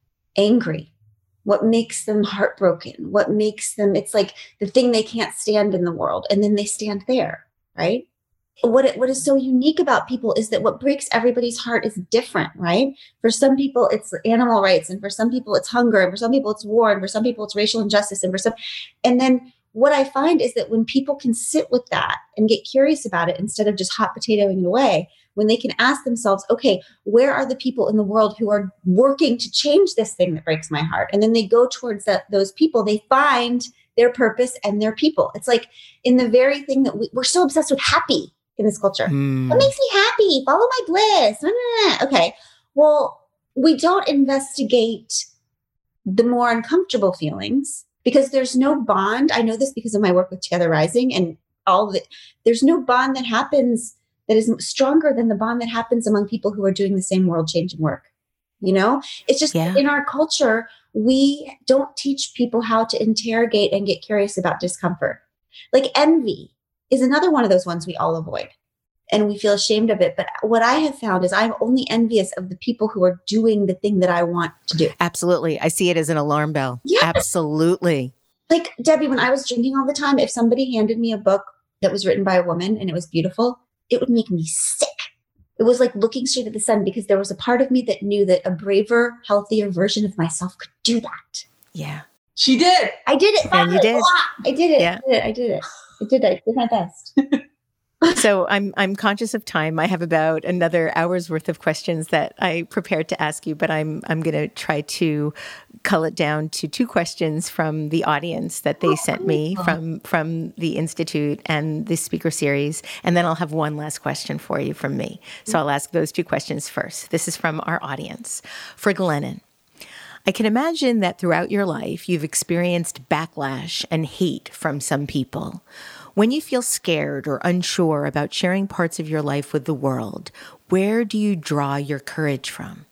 angry, what makes them heartbroken, what makes them, it's like the thing they can't stand in the world. And then they stand there, right? What it, what is so unique about people is that what breaks everybody's heart is different, right? For some people, it's animal rights. And for some people, it's hunger. And for some people, it's war. And for some people, it's racial injustice. And for some, and then what I find is that when people can sit with that and get curious about it instead of just hot potatoing it away, when they can ask themselves, okay, where are the people in the world who are working to change this thing that breaks my heart? And then they go towards that, those people, they find their purpose and their people. It's like in the very thing that we, we're so obsessed with happy in this culture. Mm. What makes me happy? Follow my bliss. Okay. Well, we don't investigate the more uncomfortable feelings because there's no bond. I know this because of my work with Together Rising and all of it. There's no bond that happens that is stronger than the bond that happens among people who are doing the same world changing work. You know, it's just yeah. in our culture, we don't teach people how to interrogate and get curious about discomfort. Like envy is another one of those ones we all avoid and we feel ashamed of it. But what I have found is I'm only envious of the people who are doing the thing that I want to do. Absolutely. I see it as an alarm bell. Yeah. Absolutely. Like Debbie, when I was drinking all the time, if somebody handed me a book that was written by a woman and it was beautiful, it would make me sick. It was like looking straight at the sun because there was a part of me that knew that a braver, healthier version of myself could do that. Yeah. She did. I did it. And you did. I did it. Yeah. I did it. I did it. I did it. I did my best. So I'm I'm conscious of time. I have about another hour's worth of questions that I prepared to ask you, but I'm I'm going to try to cull it down to two questions from the audience that they sent me from from the Institute and the speaker series, and then I'll have one last question for you from me. So I'll ask those two questions first. This is from our audience. For Glennon, I can imagine that throughout your life you've experienced backlash and hate from some people. When you feel scared or unsure about sharing parts of your life with the world, where do you draw your courage from?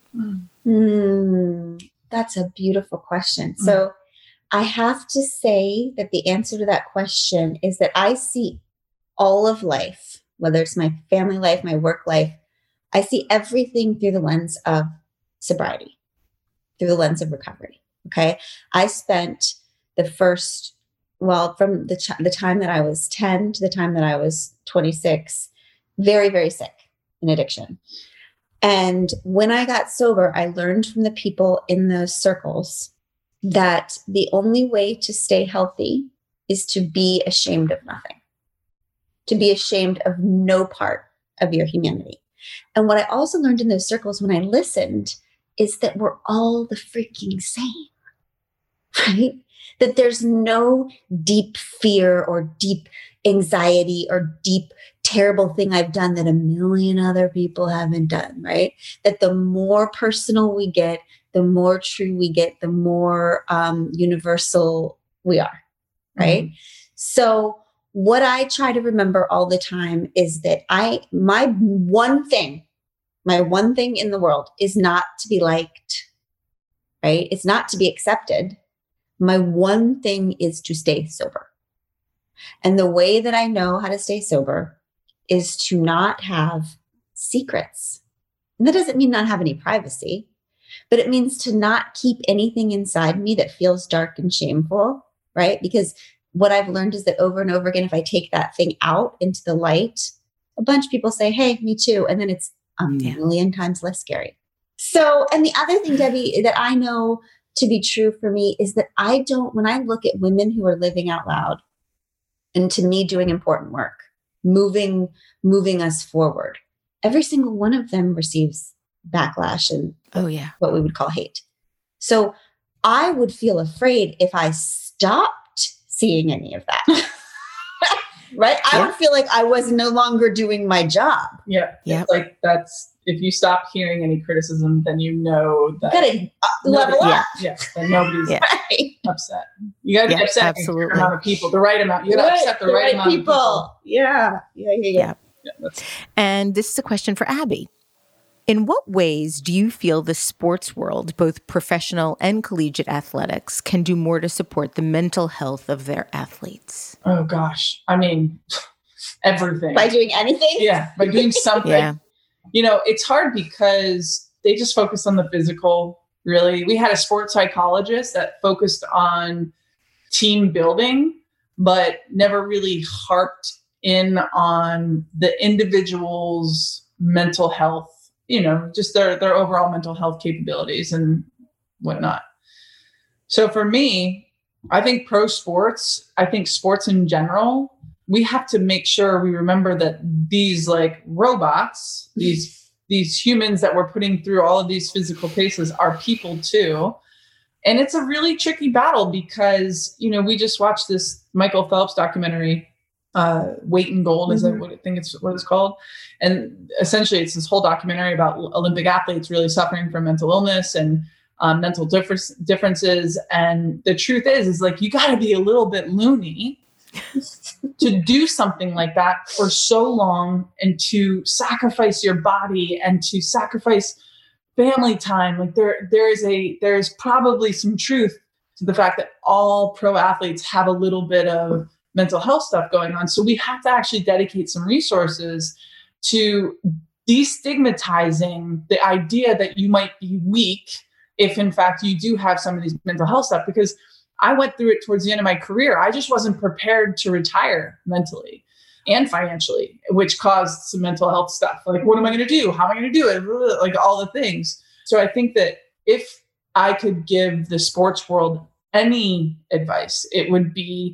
Mm, that's a beautiful question. Mm. So I have to say that the answer to that question is that I see all of life, whether it's my family life, my work life, I see everything through the lens of sobriety, through the lens of recovery. Okay. I spent the first Well, from the ch- the time that I was ten to the time that I was twenty-six, very, very sick in addiction. And when I got sober, I learned from the people in those circles that the only way to stay healthy is to be ashamed of nothing, to be ashamed of no part of your humanity. And what I also learned in those circles when I listened is that we're all the freaking same, right? That there's no deep fear or deep anxiety or deep terrible thing I've done that a million other people haven't done, right? That the more personal we get, the more true we get, the more um, universal we are, right? Mm-hmm. So what I try to remember all the time is that I, my one thing, my one thing in the world is not to be liked, right? It's not to be accepted. My one thing is to stay sober. And the way that I know how to stay sober is to not have secrets. And that doesn't mean not have any privacy, but it means to not keep anything inside me that feels dark and shameful, right? Because what I've learned is that over and over again, if I take that thing out into the light, a bunch of people say, hey, me too. And then it's a yeah. million times less scary. So, and the other thing, Debbie, that I know to be true for me is that I don't, when I look at women who are living out loud and to me doing important work, moving, moving us forward, every single one of them receives backlash and oh yeah, what we would call hate. So I would feel afraid if I stopped seeing any of that. Right? I yeah. would feel like I was no longer doing my job. Yeah. Yeah. It's like that's if you stop hearing any criticism, then you know that Gotta uh, level nobody- up. Yeah, then nobody's Yeah. Right. upset. You got to be Yeah, upset absolutely. with the amount of people, the right amount. You got to Right, upset the, the right, right amount of people. people. Yeah. Yeah. Yeah. Yeah. Yeah. Yeah, that's And this is a question for Abby. In what ways do you feel the sports world, both professional and collegiate athletics, can do more to support the mental health of their athletes? oh gosh. I mean, everything. By doing anything. yeah, by doing something. Yeah. You know, it's hard because they just focus on the physical, really. We had a sports psychologist that focused on team building, but never really harped in on the individual's mental health, you know, just their, their overall mental health capabilities and whatnot. So for me, I think pro sports, I think sports in general, we have to make sure we remember that these like robots, these these humans that we're putting through all of these physical paces are people too. And it's a really tricky battle because, you know, we just watched this Michael Phelps documentary, uh, Weight and Gold, is mm-hmm. that what I think it's what it's called? And essentially it's this whole documentary about Olympic athletes really suffering from mental illness and um, mental differ- differences. And the truth is, is like, you got to be a little bit loony to do something like that for so long and to sacrifice your body and to sacrifice family time. Like there, there is a, there's probably some truth to the fact that all pro athletes have a little bit of mental health stuff going on. So we have to actually dedicate some resources to destigmatizing the idea that you might be weak if in fact you do have some of these mental health stuff, because I went through it towards the end of my career. I just wasn't prepared to retire mentally and financially, which caused some mental health stuff. Like, what am I going to do? How am I going to do it? Like all the things. So I think that if I could give the sports world any advice, it would be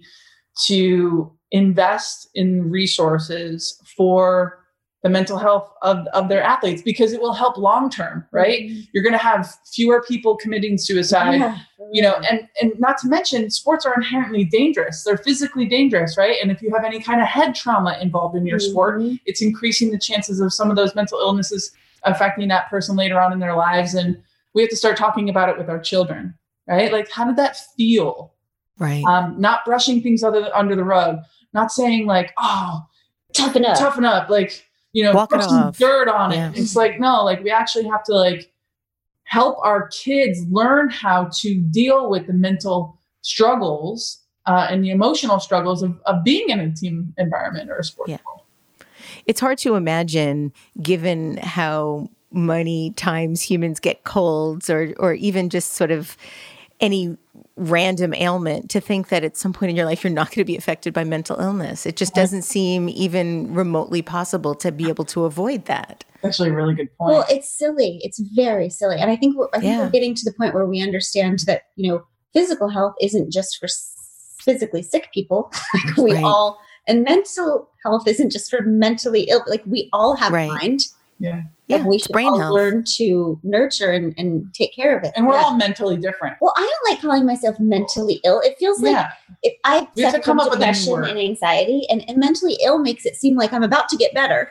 to invest in resources for the mental health of, of their athletes, because it will help long-term, right? Mm-hmm. You're going to have fewer people committing suicide, yeah. you know, and, and not to mention sports are inherently dangerous. They're physically dangerous, right? And if you have any kind of head trauma involved in your mm-hmm. sport, it's increasing the chances of some of those mental illnesses affecting that person later on in their lives. And we have to start talking about it with our children, right? Like, how did that feel? Right. Um, not brushing things other, under the rug, not saying like, oh, toughen up, toughen up. Like, you know, Walk put it some off. dirt on Yeah. it. It's like, no, like we actually have to like help our kids learn how to deal with the mental struggles uh, and the emotional struggles of, of being in a team environment or a sport. Yeah. It's hard to imagine, given how many times humans get colds or or even just sort of any random ailment, to think that at some point in your life you're not going to be affected by mental illness. It just doesn't seem even remotely possible to be able to avoid that. Actually, a really good point. Well, it's silly. It's very silly. And I think we're, I think Yeah. we're getting to the point where we understand that, you know, physical health isn't just for s- physically sick people. Like we Right. all, and mental health isn't just for mentally ill. Like we all have Right. mind. yeah. Yeah, And we it's should brain all health. learn to nurture and, and take care of it. And we're Yeah. all mentally different. Well, I don't like calling myself mentally ill. It feels like Yeah. if I We have to suffer come from up with a new depression word. and anxiety, and, and mentally ill makes it seem like I'm about to get better.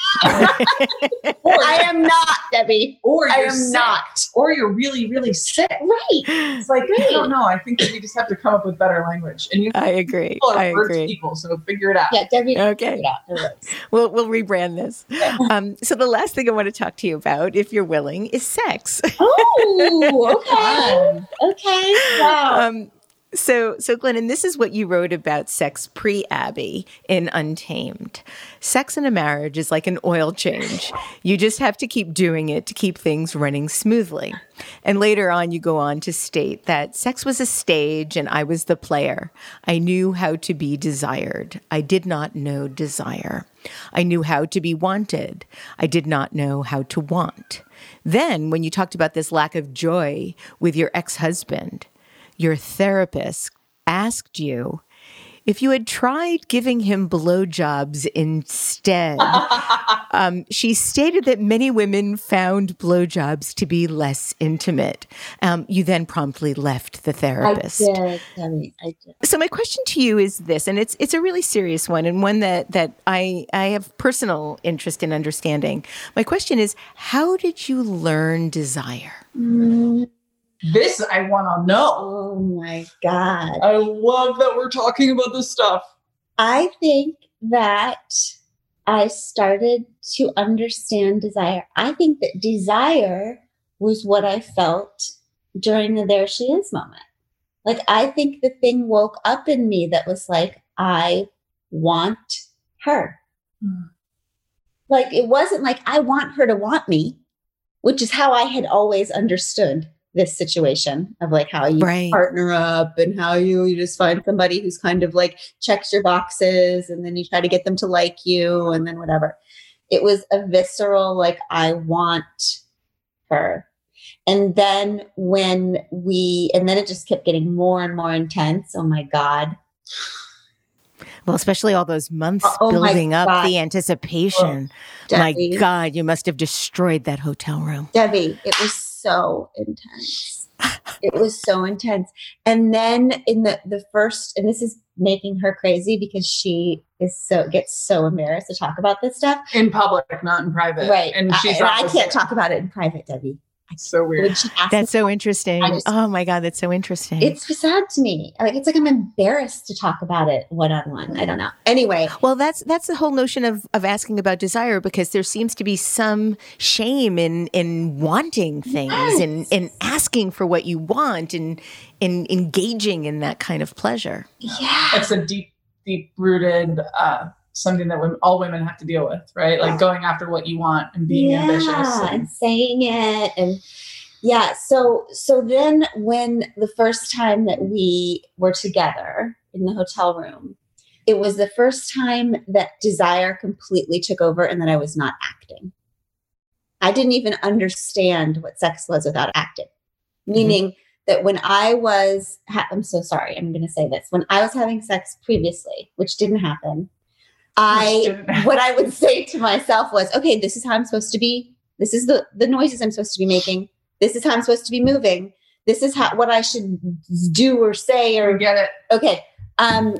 Or, I am not, Debbie. or I you're am sick. not. Or you're really, really sick. Right. It's like, I don't know. I think that we just have to come up with better language. And you I agree. people are I words agree. people, so figure it out. Yeah, Debbie. Okay. Yeah, it works. We'll we'll rebrand this. Um, so the last thing I want to talk to you about, if you're willing, is sex. Oh, okay. Um, Okay. Wow. Um, so, so Glennon, this is what you wrote about sex pre-Abby in Untamed. Sex in a marriage is like an oil change. You just have to keep doing it to keep things running smoothly. And later on, you go on to state that sex was a stage and I was the player. I knew how to be desired. I did not know desire. I knew how to be wanted. I did not know how to want. Then, when you talked about this lack of joy with your ex-husband, your therapist asked you If you had tried giving him blowjobs instead, um, she stated that many women found blowjobs to be less intimate. Um, you then promptly left the therapist. I did. I mean, I did. So my question to you is this, and it's it's a really serious one, and one that that I I have personal interest in understanding. My question is, how did you learn desire? Mm. This I want to know. Oh my God. I love that we're talking about this stuff. I think that I started to understand desire. I think that desire was what I felt during the There She Is moment. Like, I think the thing woke up in me that was like, I want her. Mm. Like, it wasn't like I want her to want me, which is how I had always understood this situation of like how you right. partner up and how you, you just find somebody who's kind of like checks your boxes and then you try to get them to like you and then whatever. It was a visceral, like, I want her. And then when we, and then it just kept getting more and more intense. Oh my God. Well, especially all those months oh building up God. the anticipation. Oh, my God, you must have destroyed that hotel room. Debbie, it was so intense. It was so intense. And then in the, the first, and this is making her crazy because she is so, gets so embarrassed to talk about this stuff. In public, not in private. Right. And she's I, and I can't to. talk about it in private, Debbie. It's so weird. That's so interesting. Just, oh my God, that's so interesting. It's sad to me. Like, it's like I'm embarrassed to talk about it one-on-one. I don't know. Anyway. Well, that's that's the whole notion of, of asking about desire, because there seems to be some shame in in wanting things yes. and, and asking for what you want and, and engaging in that kind of pleasure. Yeah. It's a deep, deep-rooted uh something that women, all women have to deal with, right? Like going after what you want and being yeah, ambitious and, and saying it. And yeah. So, so then when the first time that we were together in the hotel room, it was the first time that desire completely took over and that I was not acting. I didn't even understand what sex was without acting, mm-hmm. meaning that when I was, ha- I'm so sorry, I'm going to say this. When I was having sex previously, which didn't happen, I, what I would say to myself was, okay, this is how I'm supposed to be. This is the, the noises I'm supposed to be making. This is how I'm supposed to be moving. This is how, what I should do or say or get it. Okay. Um,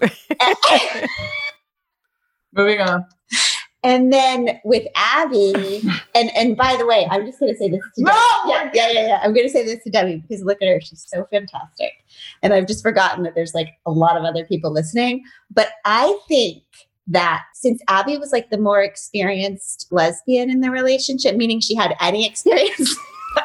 Moving on. And then with Abby, and, and by the way, I'm just going to say this to no! Debbie. Yeah, yeah, yeah, yeah. I'm going to say this to Debbie because look at her. She's so fantastic. And I've just forgotten that there's like a lot of other people listening. But I think that since Abby was like the more experienced lesbian in the relationship, meaning she had any experience,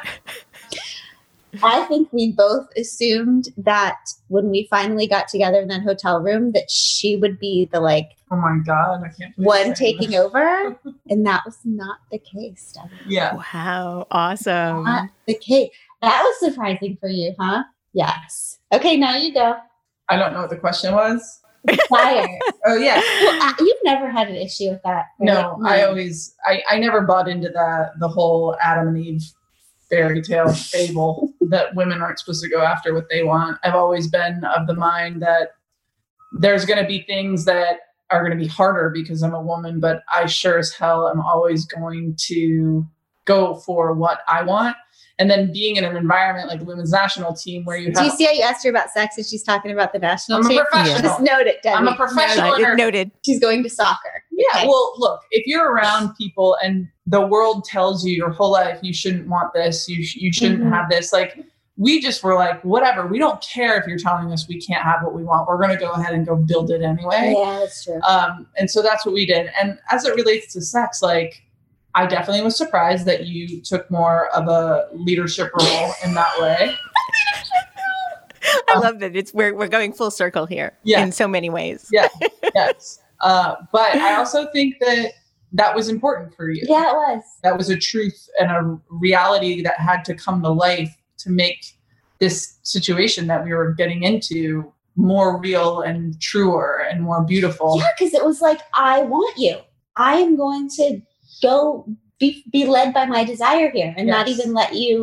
I think we both assumed that when we finally got together in that hotel room, that she would be the like, oh my God, I can't believe one taking over. And that was not the case, Debbie. Yeah. Wow. Awesome. Not the case. That was surprising for you, huh? Yes. Okay, now you go. I don't know what the question was. Desire. Oh yeah. Well, uh, you've never had an issue with that, right? No, no, I always, I, I never bought into the the whole Adam and Eve fairy tale fable that women aren't supposed to go after what they want. I've always been of the mind that there's going to be things that are going to be harder because I'm a woman, but I sure as hell am always going to go for what I want. And then being in an environment like the women's national team where you have... Do you see how you asked her about sex and she's talking about the national I'm team? a professional. Just note it, Debbie. I'm a professional. Noted. Noted. She's going to soccer. Yeah. Okay. Well, look, if you're around people and the world tells you your whole life, you shouldn't want this, you, sh- you shouldn't mm-hmm. have this. Like, we just were like, whatever. We don't care if you're telling us we can't have what we want. We're going to go ahead and go build it anyway. Yeah, that's true. Um, and so that's what we did. And as it relates to sex, like, I definitely was surprised that you took more of a leadership role in that way. I um, love that it's we're we're going full circle here yeah. in so many ways. Yeah, yes. Uh, but I also think that that was important for you. Yeah, it was. That was a truth and a reality that had to come to life to make this situation that we were getting into more real and truer and more beautiful. Yeah, because it was like, I want you. I am going to go be, be led by my desire here and yes. not even let you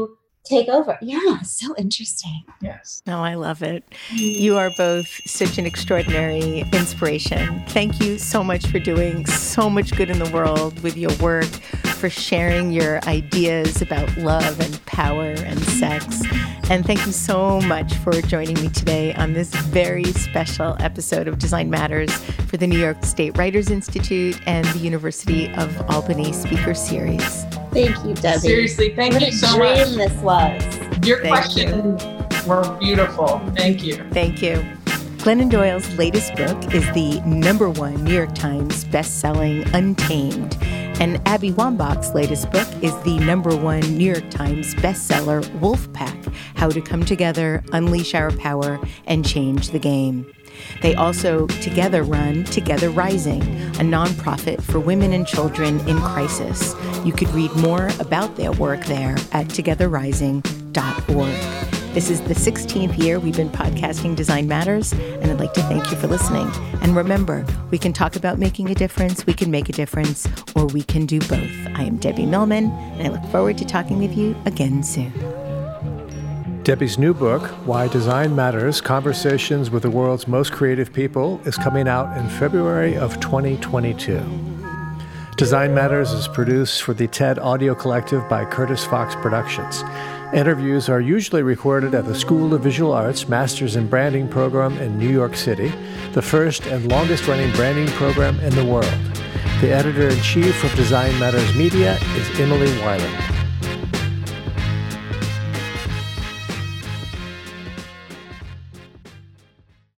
take over. Yeah, so interesting. Yes. Oh, I love it. You are both such an extraordinary inspiration. Thank you so much for doing so much good in the world with your work, for sharing your ideas about love and power and sex. And thank you so much for joining me today on this very special episode of Design Matters for the New York State Writers Institute and the University of Albany Speaker Series. Thank you, Debbie. Seriously, thank what you a so dream much. This was. Your Thank questions you. were beautiful. Thank you. Thank you. Glennon Doyle's latest book is the number one New York Times best-selling Untamed. And Abby Wambach's latest book is the number one New York Times bestseller Wolfpack: How to Come Together, Unleash Our Power, and Change the Game. They also together run Together Rising, a nonprofit for women and children in crisis. You could read more about their work there at together rising dot org. This is the sixteenth year we've been podcasting Design Matters, and I'd like to thank you for listening. And remember, we can talk about making a difference, we can make a difference, or we can do both. I am Debbie Millman, and I look forward to talking with you again soon. Debbie's new book, Why Design Matters: Conversations with the World's Most Creative People, is coming out in February of twenty twenty-two. Design Matters is produced for the TED Audio Collective by Curtis Fox Productions. Interviews are usually recorded at the School of Visual Arts Masters in Branding program in New York City, the first and longest-running branding program in the world. The editor-in-chief of Design Matters Media is Emily Weiland.